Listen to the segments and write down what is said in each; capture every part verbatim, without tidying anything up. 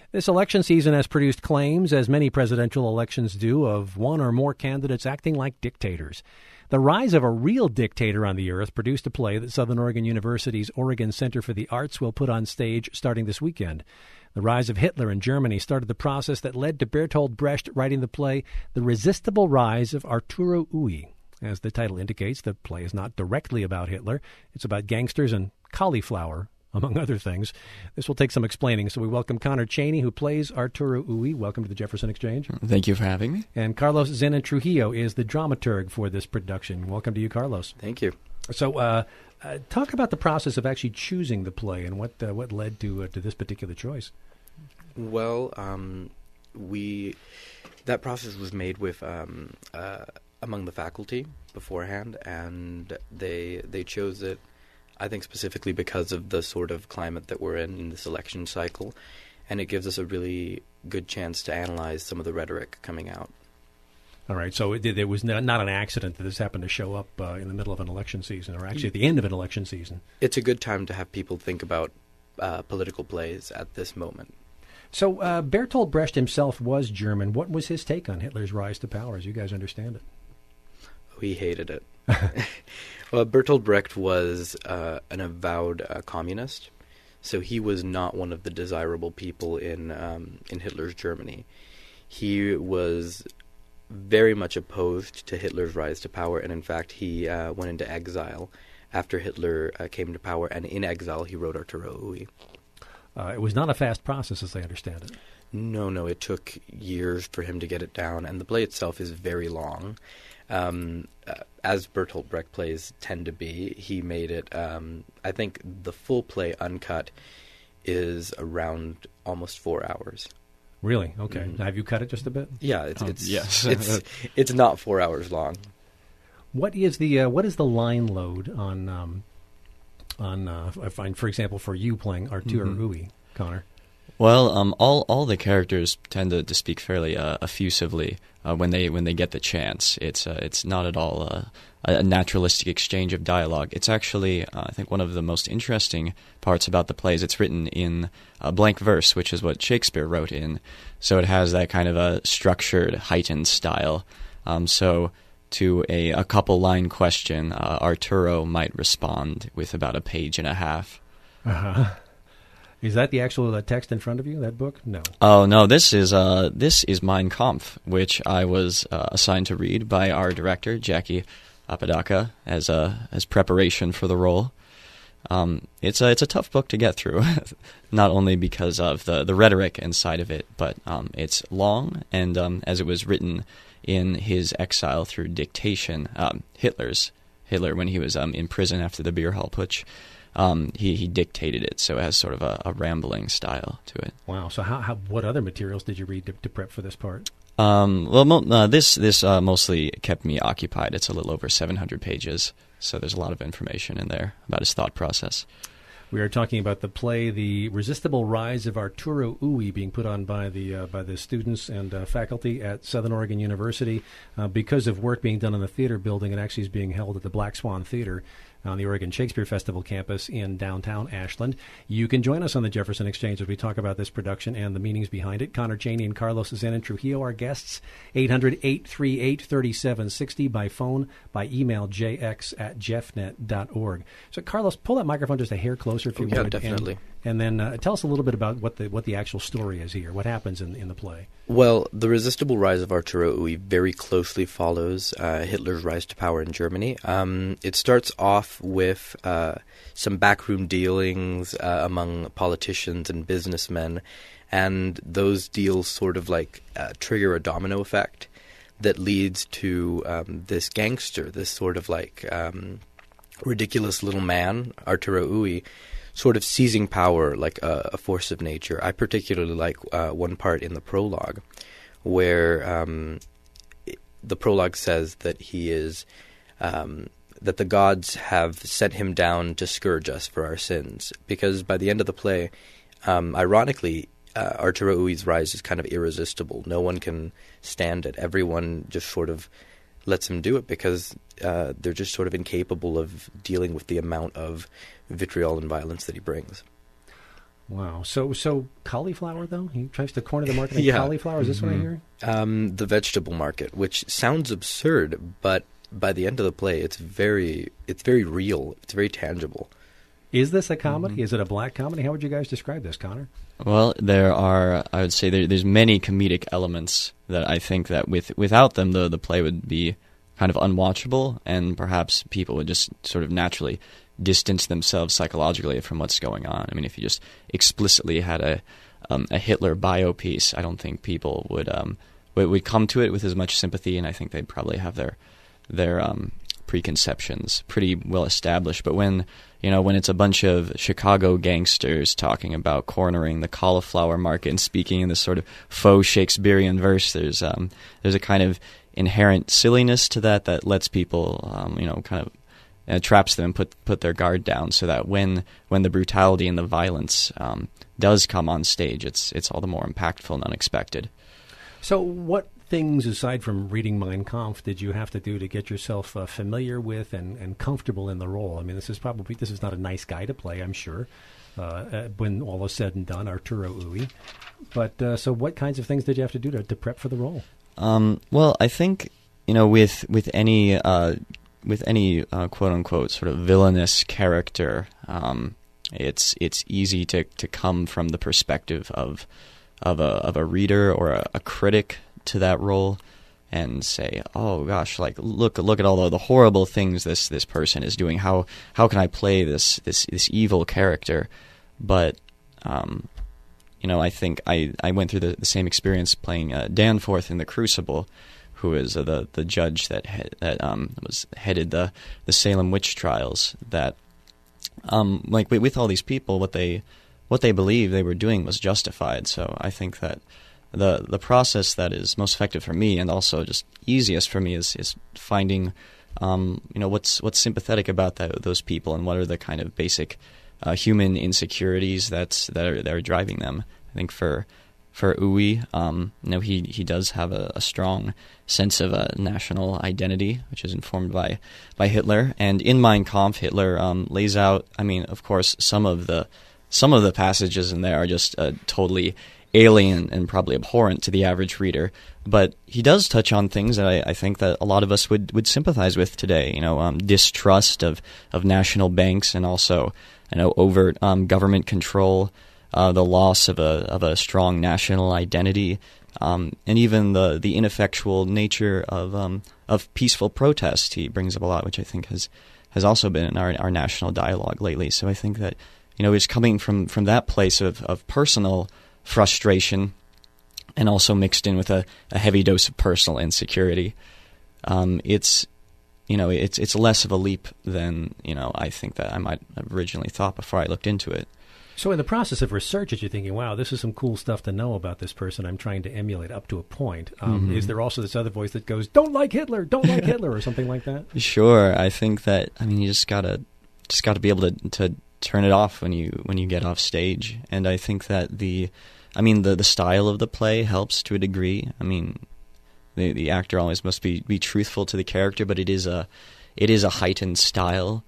This election season has produced claims, as many presidential elections do, of one or more candidates acting like dictators. The Rise of a Real Dictator on the Earth produced a play that Southern Oregon University's Oregon Center for the Arts will put on stage starting this weekend. The rise of Hitler in Germany started the process that led to Bertolt Brecht writing the play The Resistible Rise of Arturo Ui. As the title indicates, the play is not directly about Hitler. It's about gangsters and cauliflower, among other things. This will take some explaining, so we welcome Connor Cheney, who plays Arturo Ui. Welcome to the Jefferson Exchange. Thank you for having me. And Carlos Zenon Trujillo is the dramaturg for this production. Welcome to you, Carlos. Thank you. So uh, uh, talk about the process of actually choosing the play and what uh, what led to uh, to this particular choice. Well, um, we that process was made with um, uh, among the faculty beforehand, and they they chose it, I think, specifically because of the sort of climate that we're in in this election cycle, and it gives us a really good chance to analyze some of the rhetoric coming out. All right, so it, it was not, not an accident that this happened to show up uh, in the middle of an election season, or actually at the end of an election season. It's a good time to have people think about uh, political plays at this moment. So uh, Bertolt Brecht himself was German. What was his take on Hitler's rise to power, as you guys understand it? Oh, he hated it. Well, Bertolt Brecht was uh, an avowed uh, communist, so he was not one of the desirable people in um, in Hitler's Germany. He was very much opposed to Hitler's rise to power, and in fact, he uh, went into exile after Hitler uh, came to power, and in exile, he wrote Arturo Ui. Uh, it was not a fast process, as I understand it. No, no, it took years for him to get it down, and the play itself is very long. Um, uh, as Bertolt Brecht plays tend to be, he made it, um, I think the full play uncut is around almost four hours. Really? Okay. Mm-hmm. Have you cut it just a bit? Yeah, it's Um, it's, yes. it's it's not four hours long. What is the uh, what is the line load on um, on uh, I find, for example, for you playing Arturo Mm-hmm. Ui, Connor? Well, um, all all the characters tend to, to speak fairly uh, effusively uh, when they when they get the chance. It's uh, it's not at all uh, a naturalistic exchange of dialogue. It's actually, uh, I think, one of the most interesting parts about the play is it's written in uh, blank verse, which is what Shakespeare wrote in. So it has that kind of a structured, heightened style. Um, so to a, a couple line question, uh, Arturo might respond with about a page and a half. Uh-huh. Is that the actual uh, text in front of you, that book? No. Oh no, this is uh, this is Mein Kampf, which I was uh, assigned to read by our director Jackie Apodaca as a as preparation for the role. Um, it's a it's a tough book to get through, not only because of the, the rhetoric inside of it, but um, it's long, and um, as it was written in his exile through dictation, um, Hitler's Hitler when he was um, in prison after the beer hall putsch. Um, he, he dictated it, so it has sort of a, a rambling style to it. Wow. So how, how what other materials did you read to, to prep for this part? Um, well, mo- uh, this this uh, mostly kept me occupied. It's a little over seven hundred pages, so there's a lot of information in there about his thought process. We are talking about the play, The Resistible Rise of Arturo Ui, being put on by the uh, by the students and uh, faculty at Southern Oregon University. Uh, because of work being done in the theater building, it actually is being held at the Black Swan Theater on the Oregon Shakespeare Festival campus in downtown Ashland. You can join us on the Jefferson Exchange as we talk about this production and the meanings behind it. Connor Cheney and Carlos Zenon Trujillo are guests. eight hundred, eight three eight, three seven six zero by phone, by email, j x at jeffnet dot org. So, Carlos, pull that microphone just a hair closer if you Oh, yeah, would. definitely. And, and then uh, tell us a little bit about what the what the actual story is here. What happens in, in the play? Well, The Resistible Rise of Arturo Ui very closely follows uh, Hitler's rise to power in Germany. Um, it starts off with uh, some backroom dealings uh, among politicians and businessmen, and those deals sort of like uh, trigger a domino effect that leads to um, this gangster, this sort of like um, ridiculous little man, Arturo Ui, sort of seizing power like a, a force of nature. I particularly like uh, one part in the prologue where um, the prologue says that he is, um, that the gods have sent him down to scourge us for our sins. Because by the end of the play, um, ironically, uh, Arturo Ui's rise is kind of irresistible. No one can stand it. Everyone just sort of lets him do it because uh, they're just sort of incapable of dealing with the amount of vitriol and violence that he brings. Wow. So so cauliflower, though? He tries to corner the market in Yeah. cauliflower? Is this what I hear? Um, the vegetable market, which sounds absurd, but by the end of the play, it's very it's very real. It's very tangible. Is this a comedy? Is it a black comedy? How would you guys describe this, Connor? Well, there are, I would say, there, there's many comedic elements that I think that with without them, the the play would be kind of unwatchable, and perhaps people would just sort of naturally distance themselves psychologically from what's going on. I mean, if you just explicitly had a um, a Hitler biopiece, I don't think people would um would, would come to it with as much sympathy, and I think they'd probably have their their um, preconceptions pretty well established. But when you know when it's a bunch of Chicago gangsters talking about cornering the cauliflower market and speaking in this sort of faux Shakespearean verse, there's um there's a kind of inherent silliness to that that lets people um, you know kind of uh, traps them and put put their guard down, so that when when the brutality and the violence um, does come on stage, it's it's all the more impactful and unexpected. So what things, aside from reading Mein Kampf, did you have to do to get yourself uh, familiar with and, and comfortable in the role? I mean, this is probably this is not a nice guy to play, I'm sure, uh, uh, when all is said and done, Arturo Ui. But uh, so what kinds of things did you have to do to, to prep for the role? Um, well, I think you know with with any uh, with any uh, quote unquote sort of villainous character, um, it's it's easy to, to come from the perspective of of a of a reader or a, a critic to that role, and say, oh gosh, like look look at all the, the horrible things this, this person is doing. How how can I play this this, this evil character? But um, you know, I think I, I went through the, the same experience playing uh, Danforth in The Crucible, who is uh, the the judge that he, that um was headed the the Salem witch trials. That um like with, with all these people, what they what they believed they were doing was justified. So I think that the the process that is most effective for me, and also just easiest for me, is is finding um you know what's what's sympathetic about that, those people, and what are the kind of basic uh, human insecurities that's that are that are driving them. I think for for Ui, um, you know, he he does have a, a strong sense of a national identity, which is informed by by Hitler. And in Mein Kampf, Hitler um, lays out. I mean, of course, some of the some of the passages in there are just uh, totally alien and probably abhorrent to the average reader, but he does touch on things that I, I think that a lot of us would, would sympathize with today. You know, um, distrust of, of national banks, and also, you know, overt um, government control, uh, the loss of a of a strong national identity, um, and even the, the ineffectual nature of um, of peaceful protest. He brings up a lot, which I think has has also been in our our national dialogue lately. So I think that, you know, it's coming from from that place of, of personal frustration, and also mixed in with a, a heavy dose of personal insecurity. Um, it's, you know, it's it's less of a leap than, you know, I think that I might have originally thought before I looked into it. So in the process of research, as you're thinking, wow, this is some cool stuff to know about this person I'm trying to emulate up to a point, um, mm-hmm. is there also this other voice that goes, don't like Hitler, don't like Hitler, or something like that? Sure. I think that, I mean, you just gotta just gotta be able to, to turn it off when you when you get off stage. And I think that the I mean, the the style of the play helps to a degree. I mean, the the actor always must be, be truthful to the character, but it is a it is a heightened style,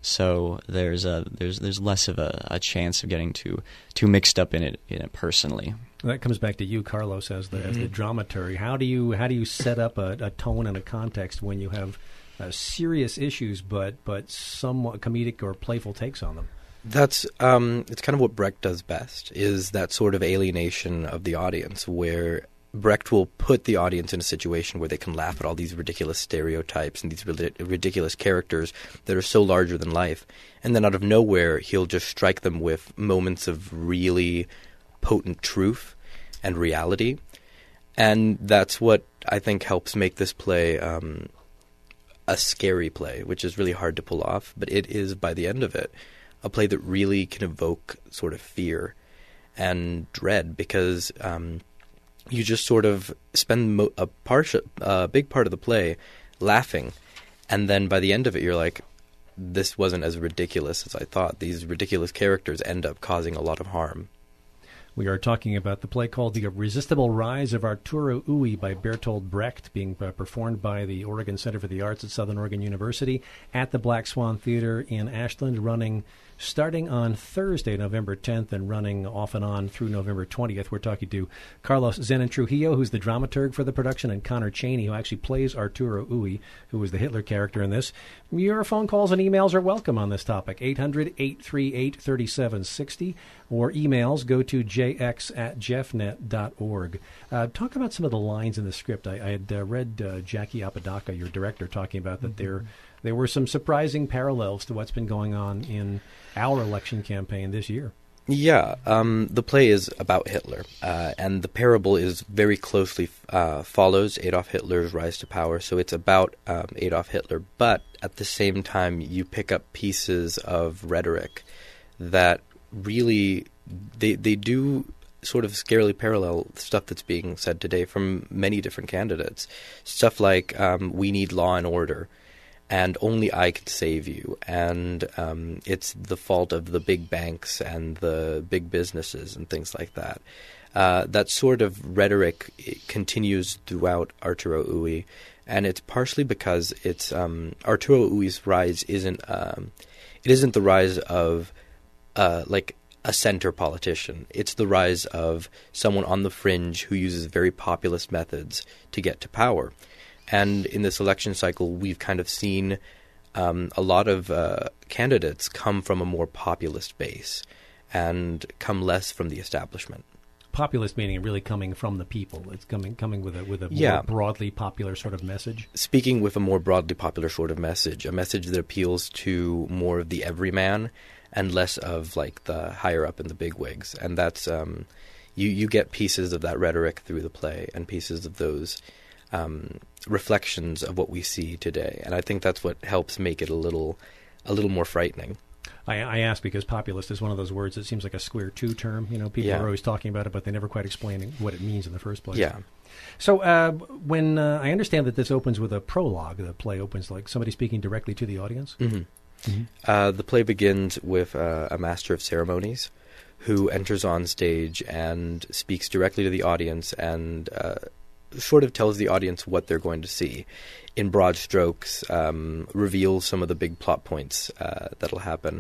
so there's a there's there's less of a, a chance of getting too too mixed up in it, in it personally. Well, that comes back to you, Carlos, as the mm-hmm. as the dramaturg. How do you how do you set up a, a tone and a context when you have uh, serious issues, but but somewhat comedic or playful takes on them? That's um, it's kind of what Brecht does best, is that sort of alienation of the audience, where Brecht will put the audience in a situation where they can laugh at all these ridiculous stereotypes and these ri- ridiculous characters that are so larger than life, and then out of nowhere he'll just strike them with moments of really potent truth and reality, and that's what I think helps make this play um, a scary play, which is really hard to pull off, but it is, by the end of it, a play that really can evoke sort of fear and dread, because um, you just sort of spend mo- a, part, a big part of the play laughing, and then by the end of it you're like, this wasn't as ridiculous as I thought. These ridiculous characters end up causing a lot of harm. We are talking about the play called The Irresistible Rise of Arturo Ui by Bertolt Brecht, being uh, performed by the Oregon Center for the Arts at Southern Oregon University at the Black Swan Theater in Ashland, running starting on Thursday, November tenth, and running off and on through November twentieth. We're talking to Carlos Zenon-Trujillo, who's the dramaturg for the production, and Connor Chaney, who actually plays Arturo Ui, who was the Hitler character in this. Your phone calls and emails are welcome on this topic, eight hundred, eight three eight, three seven six zero, or emails go to j x at jeffnet dot org. Uh, talk about some of the lines in the script. I, I had uh, read uh, Jackie Apodaca, your director, talking about that mm-hmm. there there were some surprising parallels to what's been going on in our election campaign this year. Yeah, um, the play is about Hitler, uh, and the parable is very closely uh, follows Adolf Hitler's rise to power. So it's about um, Adolf Hitler, but at the same time, you pick up pieces of rhetoric that really they they do sort of scarily parallel stuff that's being said today from many different candidates. Stuff like um, "we need law and order," and "only I can save you," and um, it's the fault of the big banks and the big businesses and things like that. Uh, that sort of rhetoric continues throughout Arturo Ui, and it's partially because it's um, Arturo Ui's rise isn't um, it isn't the rise of uh, like a center politician. It's the rise of someone on the fringe who uses very populist methods to get to power. And in this election cycle, we've kind of seen um, a lot of uh, candidates come from a more populist base and come less from the establishment. Populist meaning really coming from the people. It's coming coming with a with a yeah. more broadly popular sort of message. Speaking with a more broadly popular sort of message, a message that appeals to more of the everyman and less of like the higher up in the bigwigs. And that's um, you you get pieces of that rhetoric through the play and pieces of those um, reflections of what we see today. And I think that's what helps make it a little a little more frightening. I, I ask because populist is one of those words that seems like a square two term. You know, people yeah. are always talking about it, but they never quite explain what it means in the first place. Yeah. So uh, when uh, I understand that this opens with a prologue, the play opens like somebody speaking directly to the audience. Mm-hmm. Mm-hmm. Uh, the play begins with uh, a master of ceremonies who enters on stage and speaks directly to the audience and uh, sort of tells the audience what they're going to see. In broad strokes, um, reveals some of the big plot points uh, that'll happen.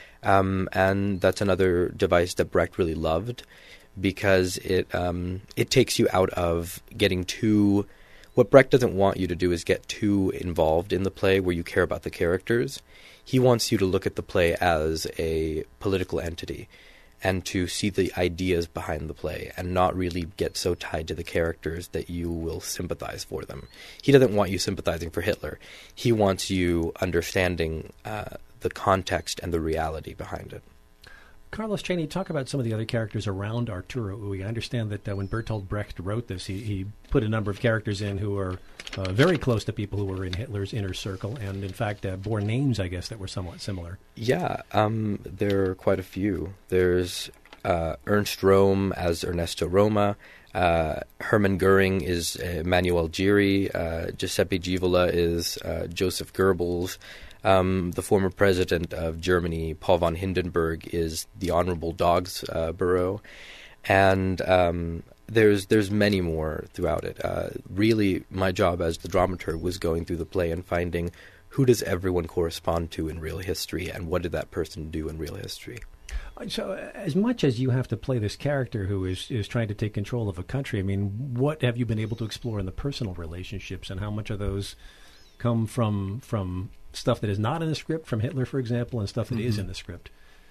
Um, and that's another device that Brecht really loved because it um, it takes you out of getting too... What Brecht doesn't want you to do is get too involved in the play where you care about the characters. He wants you to look at the play as a political entity and to see the ideas behind the play and not really get so tied to the characters that you will sympathize for them. He doesn't want you sympathizing for Hitler. He wants you understanding uh, the context and the reality behind it. Carlos Chaney, talk about some of the other characters around Arturo Ui. I understand that uh, when Bertolt Brecht wrote this, he, he put a number of characters in who are uh, very close to people who were in Hitler's inner circle and, in fact, uh, bore names, I guess, that were somewhat similar. Yeah, um, there are quite a few. There's uh, Ernst Röhm as Ernesto Roma. Uh, Hermann Goering is uh, Manuel Giri. Uh, Giuseppe Givola is uh, Joseph Goebbels. Um, the former president of Germany, Paul von Hindenburg, is the Honorable Dogsborough, and um, there's there's many more throughout it. Uh, really, my job as the dramaturg was going through the play and finding who does everyone correspond to in real history, and what did that person do in real history. So, as much as you have to play this character who is, is trying to take control of a country, I mean, what have you been able to explore in the personal relationships, and how much of those come from from stuff that is not in the script, from Hitler, for example, and stuff that mm-hmm. is in the script?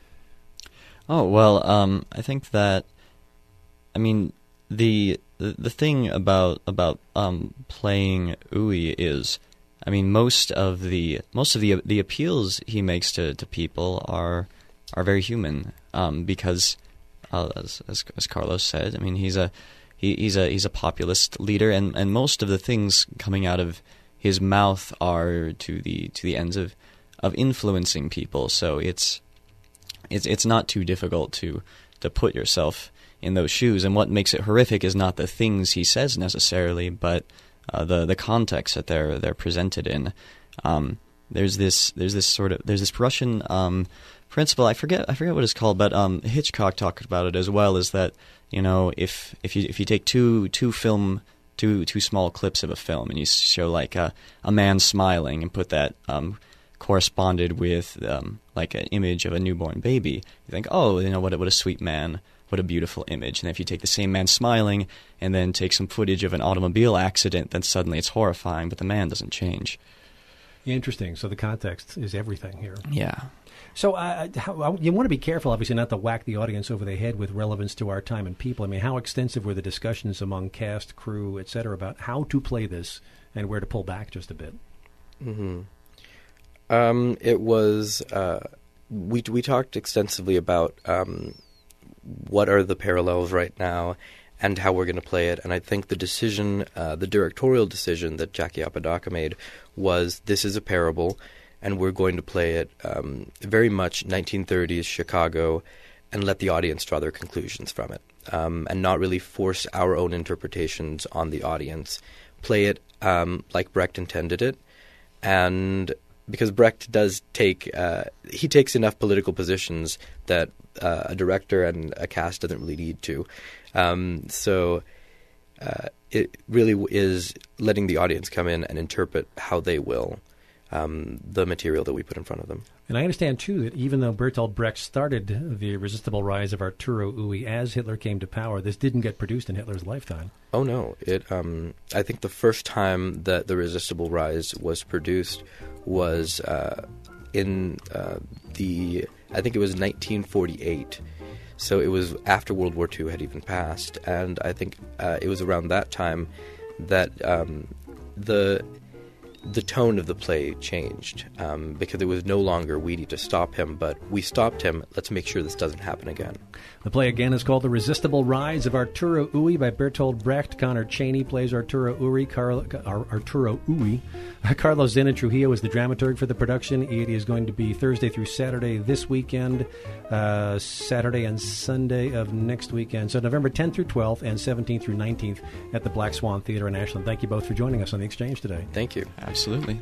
Oh, well, um, I think that, I mean, the the, the thing about about um, playing Ui is, I mean, most of the most of the the appeals he makes to, to people are are very human, um, because uh, as, as as Carlos said, I mean, he's a he, he's a he's a populist leader, and, and most of the things coming out of his mouth are to the to the ends of, of influencing people. So it's it's it's not too difficult to to put yourself in those shoes. And what makes it horrific is not the things he says necessarily, but uh, the the context that they're they're presented in. Um, there's this there's this sort of there's this Russian um, principle. I forget I forget what it's called, but um, Hitchcock talked about it as well. Is that, you know, if if you if you take two two film Two two small clips of a film, and you show like a, a man smiling, and put that um, corresponded with um, like an image of a newborn baby, you think, oh, you know, what a, what a sweet man, what a beautiful image. And if you take the same man smiling and then take some footage of an automobile accident, then suddenly it's horrifying, but the man doesn't change. Interesting. So the context is everything here. Yeah. So uh, how, you want to be careful, obviously, not to whack the audience over the head with relevance to our time and people. I mean, how extensive were the discussions among cast, crew, et cetera, about how to play this and where to pull back just a bit? Mm-hmm. Um, it was, uh, we we talked extensively about um, what are the parallels right now and how we're going to play it. And I think the decision, uh, the directorial decision that Jackie Apodaca made was, this is a parable, and we're going to play it um, very much nineteen thirties Chicago and let the audience draw their conclusions from it, um, and not really force our own interpretations on the audience. Play it um, like Brecht intended it, and because Brecht does take, uh, he takes enough political positions that uh, a director and a cast doesn't really need to. Um, so uh, it really is letting the audience come in and interpret how they will um, the material that we put in front of them. And I understand, too, that even though Bertolt Brecht started the irresistible rise of Arturo Ui as Hitler came to power, this didn't get produced in Hitler's lifetime. Oh, no. It. Um, I think the first time that The Irresistible Rise was produced was uh, in uh, the, I think it was nineteen forty-eight. So it was after World War Two had even passed. And I think uh, it was around that time that um, the... the tone of the play changed um, because it was no longer we need to stop him, but we stopped him. Let's make sure this doesn't happen again. The play again is called The Irresistible Rise of Arturo Ui by Bertolt Brecht. Connor Chaney plays Arturo Ui. Carl, Arturo Ui. Carlos Zena Trujillo is the dramaturg for the production. It is going to be Thursday through Saturday this weekend, uh, Saturday and Sunday of next weekend. So November tenth through twelfth and seventeenth through nineteenth at the Black Swan Theater in Ashland. Thank you both for joining us on The Exchange today. Thank you. Absolutely.